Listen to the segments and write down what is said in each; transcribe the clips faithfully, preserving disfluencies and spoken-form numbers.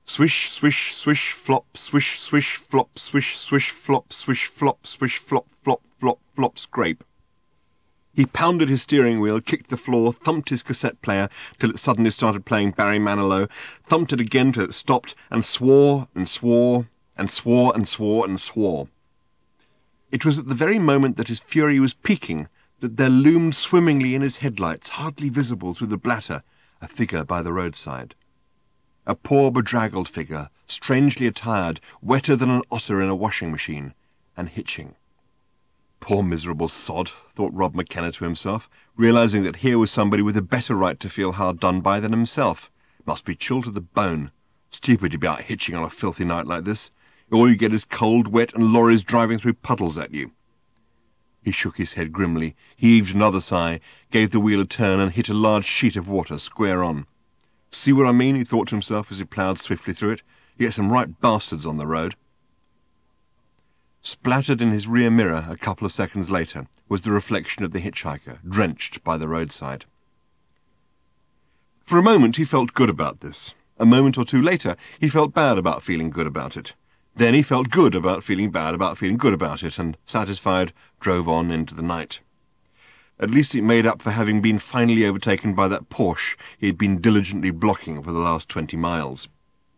Swish, swish, swish, flop, swish, swish, flop, swish, swish, flop, swish, flop, swish, flop, flop, flop, flop, scrape. He pounded his steering wheel, kicked the floor, thumped his cassette player till it suddenly started playing Barry Manilow, thumped it again till it stopped, and swore and swore and swore and swore and swore. It was at the very moment that his fury was peaking that there loomed swimmingly in his headlights, hardly visible through the blatter, a figure by the roadside. A poor bedraggled figure, strangely attired, wetter than an otter in a washing machine, and hitching. Poor miserable sod, thought Rob McKenna to himself, realizing that here was somebody with a better right to feel hard done by than himself. Must be chilled to the bone. Stupid to be out hitching on a filthy night like this. All you get is cold, wet, and lorries driving through puddles at you. He shook his head grimly, heaved another sigh, gave the wheel a turn, and hit a large sheet of water square on. See what I mean, he thought to himself as he ploughed swiftly through it. You get some right bastards on the road. Splattered in his rear mirror a couple of seconds later was the reflection of the hitchhiker, drenched by the roadside. For a moment he felt good about this. A moment or two later he felt bad about feeling good about it. Then he felt good about feeling bad about feeling good about it, and, satisfied, drove on into the night. At least it made up for having been finally overtaken by that Porsche he had been diligently blocking for the last twenty miles.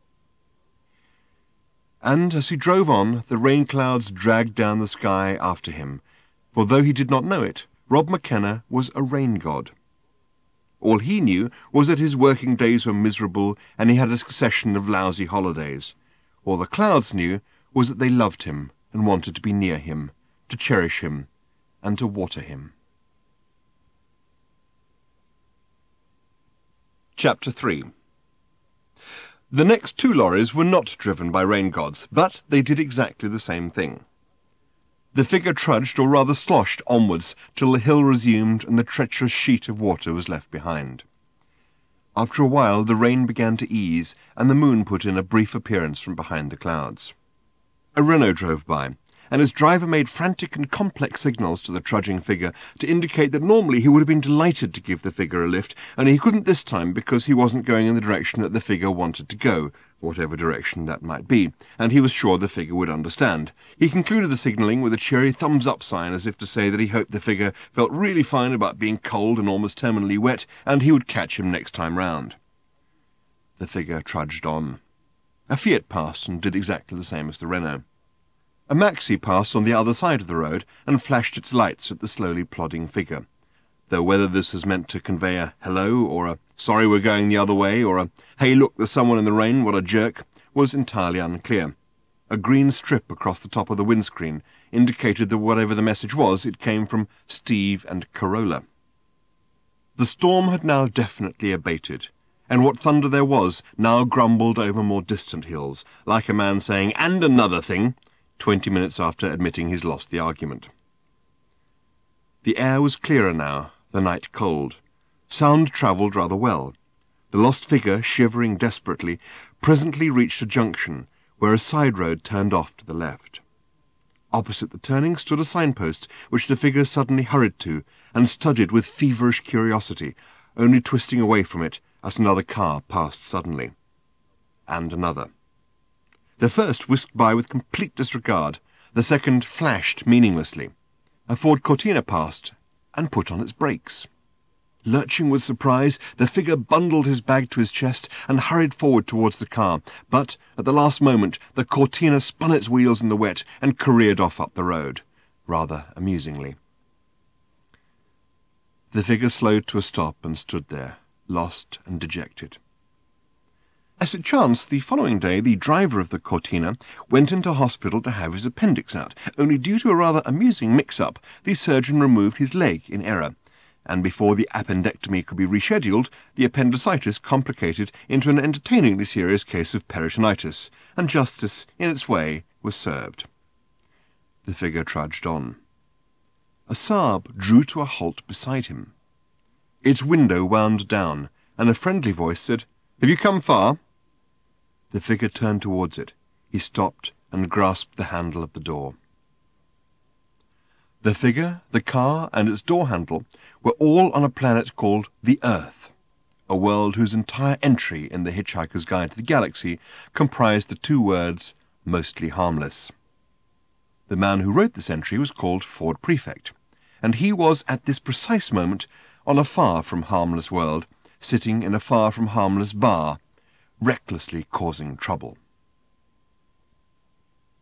And as he drove on, the rain clouds dragged down the sky after him, for though he did not know it, Rob McKenna was a rain god. All he knew was that his working days were miserable and he had a succession of lousy holidays. All the clouds knew was that they loved him and wanted to be near him, to cherish him, and to water him. Chapter three. The next two lorries were not driven by rain gods, but they did exactly the same thing. The figure trudged, or rather sloshed, onwards till the hill resumed and the treacherous sheet of water was left behind. After a while the rain began to ease, and the moon put in a brief appearance from behind the clouds. A Renault drove by, and his driver made frantic and complex signals to the trudging figure to indicate that normally he would have been delighted to give the figure a lift, only he couldn't this time because he wasn't going in the direction that the figure wanted to go, whatever direction that might be, and he was sure the figure would understand. He concluded the signalling with a cheery thumbs-up sign, as if to say that he hoped the figure felt really fine about being cold and almost terminally wet, and he would catch him next time round. The figure trudged on. A Fiat passed and did exactly the same as the Renault. A Maxi passed on the other side of the road and flashed its lights at the slowly plodding figure, though whether this was meant to convey a hello, or a sorry we're going the other way, or a hey look, there's someone in the rain, what a jerk, was entirely unclear. A green strip across the top of the windscreen indicated that whatever the message was, it came from Steve and Corolla. The storm had now definitely abated, and what thunder there was now grumbled over more distant hills, like a man saying, "And another thing," twenty minutes after admitting he's lost the argument. The air was clearer now, the night cold. Sound travelled rather well. The lost figure, shivering desperately, presently reached a junction, where a side road turned off to the left. Opposite the turning stood a signpost, which the figure suddenly hurried to, and studied with feverish curiosity, only twisting away from it as another car passed suddenly. And another. The first whisked by with complete disregard. The second flashed meaninglessly. A Ford Cortina passed and put on its brakes. Lurching with surprise, the figure bundled his bag to his chest and hurried forward towards the car, but at the last moment the Cortina spun its wheels in the wet and careered off up the road, rather amusingly. The figure slowed to a stop and stood there, lost and dejected. As it chanced, the following day the driver of the Cortina went into hospital to have his appendix out, only due to a rather amusing mix-up the surgeon removed his leg in error, and before the appendectomy could be rescheduled, the appendicitis complicated into an entertainingly serious case of peritonitis, and justice, in its way, was served. The figure trudged on. A Saab drew to a halt beside him. Its window wound down, and a friendly voice said, "Have you come far?" The figure turned towards it. He stopped and grasped the handle of the door. The figure, the car, and its door handle were all on a planet called the Earth, a world whose entire entry in The Hitchhiker's Guide to the Galaxy comprised the two words, mostly harmless. The man who wrote this entry was called Ford Prefect, and he was at this precise moment on a far from harmless world, sitting in a far from harmless bar, recklessly causing trouble.